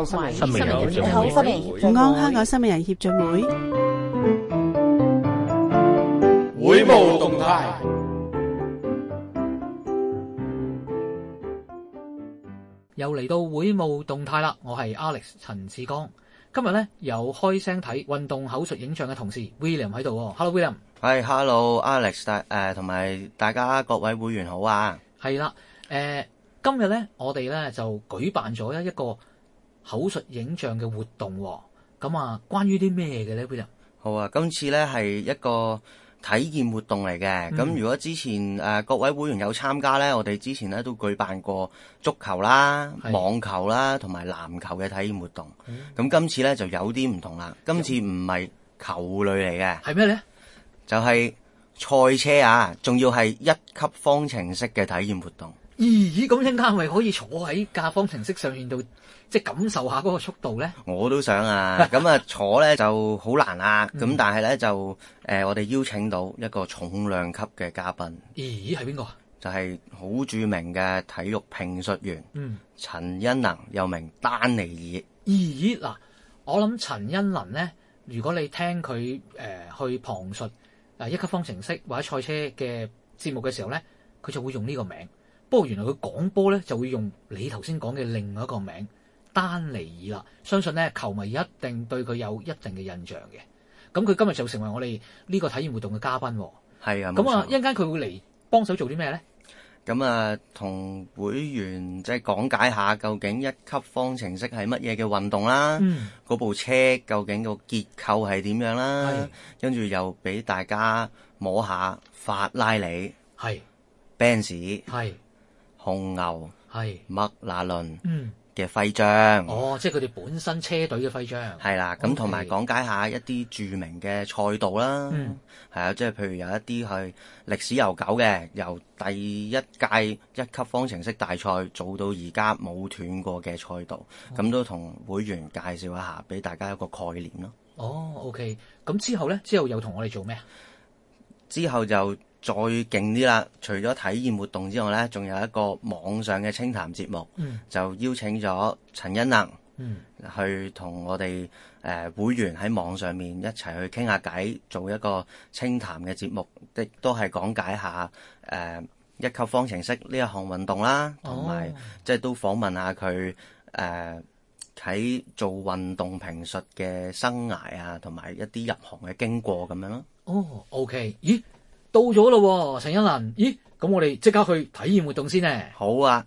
康新明人協進會， 午安香港新明人協進會， 會務動態。 又嚟到會務動態啦，我係 Alex 陳志剛。今日咧有開聲睇運動口述影像嘅同事 William 喺度。Hello William。 係 Hello Alex，同埋大家各位會員好啊。 係啦，今日咧我哋咧就舉辦咗一個口述影像嘅活動。咁啊，關於啲咩嘅咧 William？ 好啊，今次咧係一個體驗活動嚟嘅。咁如果之前各位會員有參加咧，我哋之前咧都舉辦過足球啦、網球啦同埋籃球嘅體驗活動。咁今次咧就有啲唔同啦。今次唔係球類嚟嘅，係咩咧？就係賽車啊，仲要係1級方程式嘅體驗活動。 咦，咁陣間係咪可以坐喺架方程式上面度，即係感受下嗰個速度咧？ 我都想啊，咁啊坐咧就好難啊，咁但係咧就我哋邀請到一個重量級嘅嘉賓。 咦，係邊個？ 就係好著名嘅體育評述員，陳茵能，又名丹尼爾。 咦，嗱，我諗陳茵能咧，如果你聽佢去旁述1級方程式或者賽車嘅節目嘅時候咧，佢就會用呢個名。不過原來佢講波咧就會用你頭先講嘅另外一個名丹尼爾啦。相信咧球迷一定對佢有一定嘅印象嘅。咁佢今日就成為我哋呢個體驗活動嘅嘉賓。 係啊， 咁啊，一陣間佢會嚟幫手做啲咩咧？ 咁啊，同會員即係講解下究竟1級方程式係乜嘢嘅運動啦，嗰部車究竟個結構係點樣啦，跟住又俾大家摸下法拉利、Benz、紅牛、麥拿倫嘅徽章。 哦，即係佢哋本身車隊嘅徽章。 係啦，咁同埋講解下一啲著名嘅賽道啦。係啊，即係譬如有一啲係歷史悠久嘅，由第一屆1級方程式大賽做到而家冇斷過嘅賽道，咁都同會員介紹一下，俾大家一個概念咯。 哦 ，OK， 咁之後咧，之後又同我哋做咩啊？ 之後就再勁啲啦！除咗體驗活動之外咧，仲有一個網上嘅清談節目，就邀請咗陳茵能去同我哋會員喺網上面一齊去傾下偈，做一個清談嘅節目，亦都係講解下1級方程式呢一項運動啦，同埋即係都訪問下佢喺做運動評述嘅生涯啊，同埋一啲入行嘅經過咁樣咯。 哦 ，OK， 咦？到咗咯，陳茵能，咦？咁我哋即刻去體驗活動先呢。 好啊。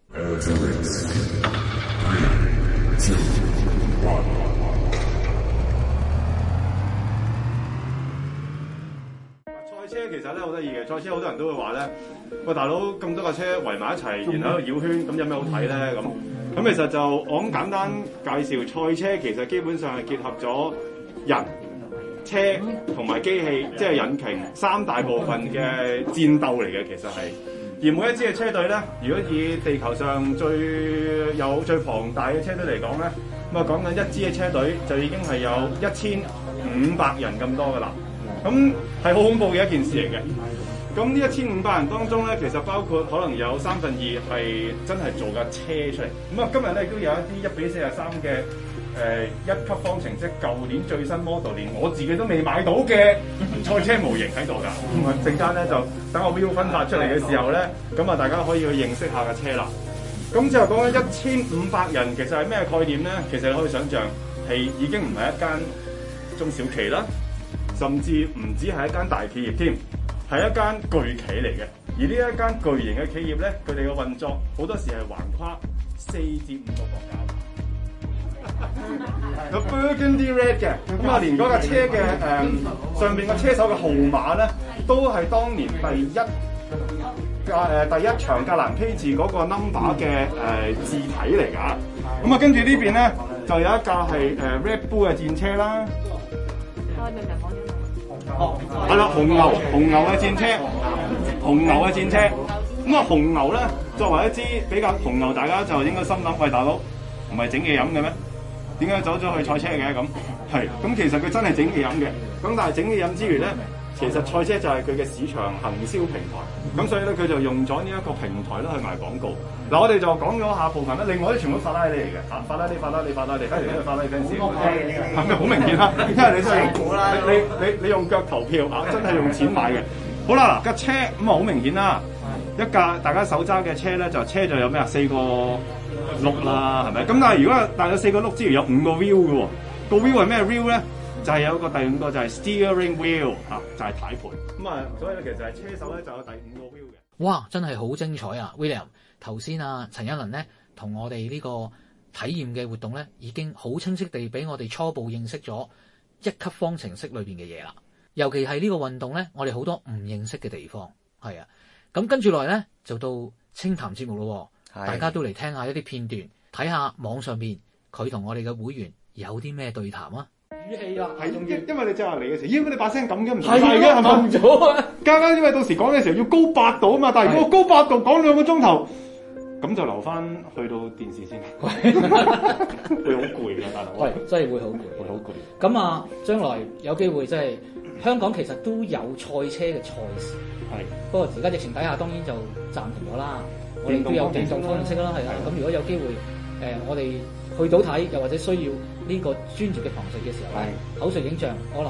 賽車其實咧好得意嘅，賽車好多人都會話咧，喂大佬咁多架車圍埋一齊，然後喺度繞圈，咁有咩好睇咧？咁其實就我咁簡單介紹賽車，其實基本上係結合咗人、車同埋機器，即係引擎3大部分嘅戰鬥嚟嘅，其實係。而每一支嘅車隊咧，如果以地球上最龐大嘅車隊嚟講咧，咁啊講緊一支嘅車隊就已經係有1500人咁多噶啦，咁係好恐怖嘅一件事嚟嘅。咁呢1500人當中咧，其實包括可能有2/3係真係做架車出嚟。咁啊，今日咧亦都有一啲1:43嘅1級方程式，舊年最新 model， 連我自己都未買到嘅賽車模型喺度㗎。咁啊，陣間咧就等我 Will 分發出嚟嘅時候咧，咁啊大家可以去認識下架車啦。咁之後講緊1500人，其實係咩概念咧？其實你可以想象係已經唔係一間中小企啦，甚至唔止係一間大企業添。係一間巨企嚟嘅，而呢一間巨型嘅企業咧，佢哋嘅運作好多時係橫跨4至5個國家。有 Burgundy Red 嘅，咁啊連嗰架車嘅上邊個車手嘅號碼咧，都係當年第一場格蘭披治嗰個 number 嘅字體嚟㗎。咁啊跟住呢邊咧就有一架係Red Bull 嘅戰車啦。係啦，紅牛嘅戰車，咁啊紅牛咧作為一支比較紅牛，大家就應該心諗，喂大佬，唔係整嘢飲嘅咩？點解走咗去賽車嘅咁？係，咁其實佢真係整嘢飲嘅，咁但係整嘢飲之餘咧， 其實賽車就係佢嘅市場行銷平台，咁所以咧佢就用咗呢一個平台咧去賣廣告。嗱，我哋就講咗下部分啦，另外啲全部都法拉利嚟嘅，法拉利，跟住呢個法拉利 fans，係咪好明顯啦？因為你真係你用腳投票啊，真係用錢買嘅。好啦，嗱架車咁啊好明顯啦，一架大家手揸嘅車咧就有咩啊4個轆啦，係咪？咁但係如果有4個轆之餘有5個 wheel 嘅喎，個 wheel 係咩 wheel 咧？就係有個第5個就係 steering wheel 嚇，就係軚盤。咁啊，所以咧其實係車手咧就有第5個 wheel 嘅。 哇，真係好精彩啊 ，William！頭先啊，陳一倫咧同我哋呢個體驗嘅活動咧，已經好清晰地俾我哋初步認識咗一級方程式裏邊嘅嘢啦。尤其係呢個運動咧，我哋好多唔認識嘅地方，係啊。咁跟住落嚟咧，就到清談節目咯。大家都嚟聽下一啲片段，睇下網上邊佢同我哋嘅會員有啲咩對談啊。語氣啊， 係因為你即係嚟嘅時候，咦？你把聲咁嘅唔係嘅，係咪？唔咗啊！加因為到時講嘅時候要高8度啊嘛，但係如果高8度講2個鐘頭，咁就留翻去到電視先。會好攰嘅，大佬。 喂，真係會好攰， 會好攰。 咁啊，將來有機會即係香港其實都有賽車嘅賽事，係。不過而家疫情底下當然就暫停咗啦。我哋都有電動方程式啦，係啊。咁如果有機會，我哋去到睇，又或者需要呢個專業嘅旁述嘅時候，口述影像，我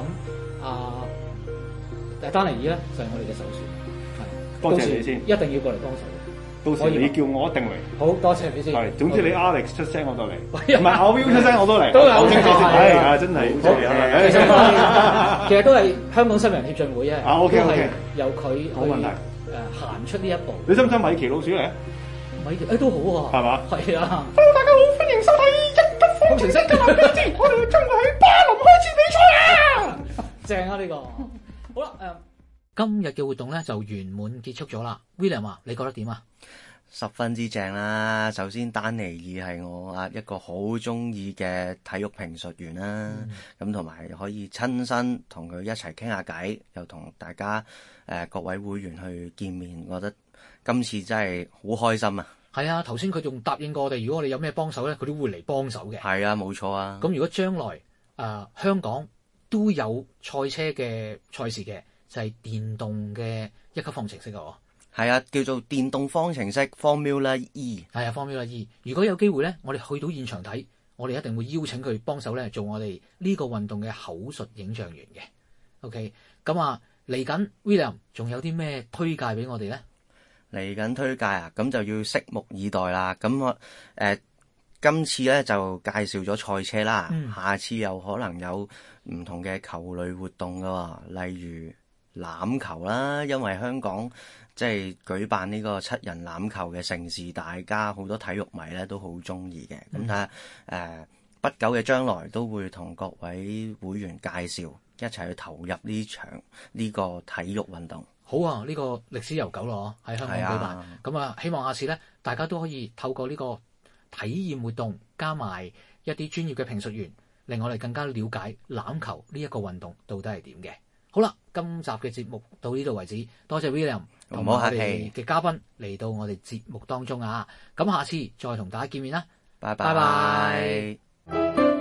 諗丹尼爾咧就係我哋嘅首選，係。 多謝你先， 一定要過嚟幫手。 到時你叫我一定嚟。好多謝你先。 係，總之你 Alex 出聲我都嚟，唔係我 Will 出聲我都嚟。 都有清楚先，係啊，真係。 其實都係香港新聞人協進會啊。 OK， 由佢去行出呢一步。 你想唔想米奇老鼠嚟啊？ 米奇都好啊， 係嘛？ 係啊。 Hello，大家好，歡迎收睇一級方程式今日標誌，我哋將會喺巴林開始比賽啊！ 正啊呢個。好啦，今日嘅活動咧就圓滿結束咗啦。William 啊，你覺得點啊？ 十分之正啦！首先，丹尼爾係我一個好中意嘅體育評述員啦，咁同埋可以親身同佢一齊傾下偈，又同大家各位會員去見面，我覺得今次真係好開心啊！係啊，頭先佢仲答應過我哋，如果我哋有咩幫手咧，佢都會嚟幫手嘅。 係啊，冇錯啊！ 咁如果將來香港都有賽車嘅賽事嘅，就係電動嘅一級方程式喎。 係啊，叫做電動方程式 Formula E。 係啊 ，Formula E。如果有機會咧，我哋去到現場睇，我哋一定會邀請佢幫手咧，做我哋呢個運動嘅口述影像員嘅。OK， 咁啊，嚟緊 William 仲有啲咩推介俾我哋咧？ 嚟緊推介啊，咁就要拭目以待啦。咁我今次咧就介紹咗賽車啦，下次有可能有唔同嘅球類活動噶，例如欖球啦，因為香港即係舉辦呢個7人欖球嘅盛事，大家好多體育迷咧都好中意嘅。咁睇下不久嘅將來都會同各位會員介紹，一齊去投入呢場呢個體育運動。 好啊，呢個歷史悠久咯，喺香港舉辦。咁啊，希望下次咧，大家都可以透過呢個體驗活動，加埋一啲專業嘅評述員，令我哋更加了解欖球呢一個運動到底係點嘅。好啦，今集嘅節目到呢度為止，多謝 William 同我哋嘅嘉賓嚟到我哋節目當中啊！咁下次再同大家見面啦， 拜拜。